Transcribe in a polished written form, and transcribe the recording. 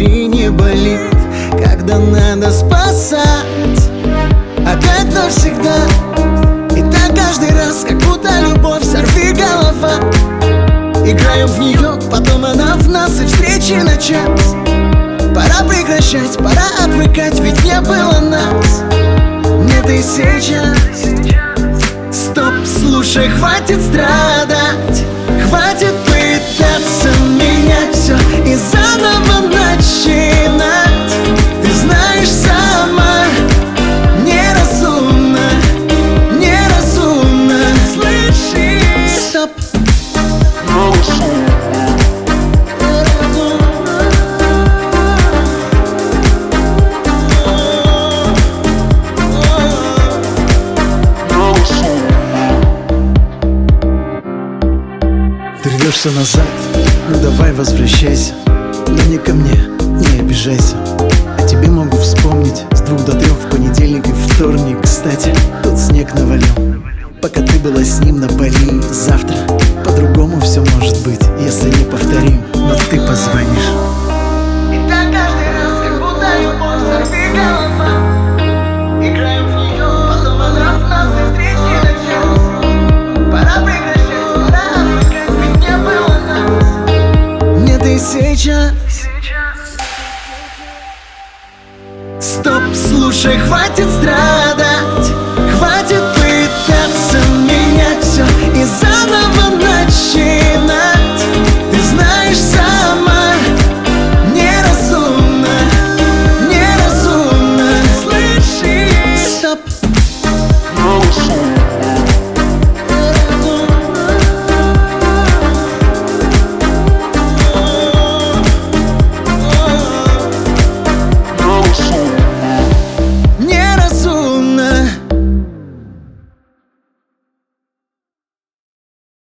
внутри не болит, когда надо спасать. Опять навсегда, и так каждый раз, как будто любовь сорви голова. Играем в нее, потом она в нас, и встречи на час. Пора прекращать, пора отвыкать, ведь не было нас. Нет и сейчас. Стоп, слушай, хватит страдать, хватит пытаться менять все и заново начинать. Ты знаешь сама, неразумно, неразумно. Слышишь? Стоп. Ты рвешься назад, ну давай возвращайся, но не ко мне, не обижайся. А тебе могу вспомнить с 2 до 3 в понедельник и вторник. Кстати, тут снег навалил, пока ты была с ним на Бали. Завтра по-другому все может быть, если не повторим, но ты позвонишь. И так каждый раз, как будто любовь сорви голова. Играем в нее, потом она в нас, и встречи на час. Пора прекращать, пора отвыкать, ведь не было нас. Нет и сейчас. Стоп, слушай, хватит страдать.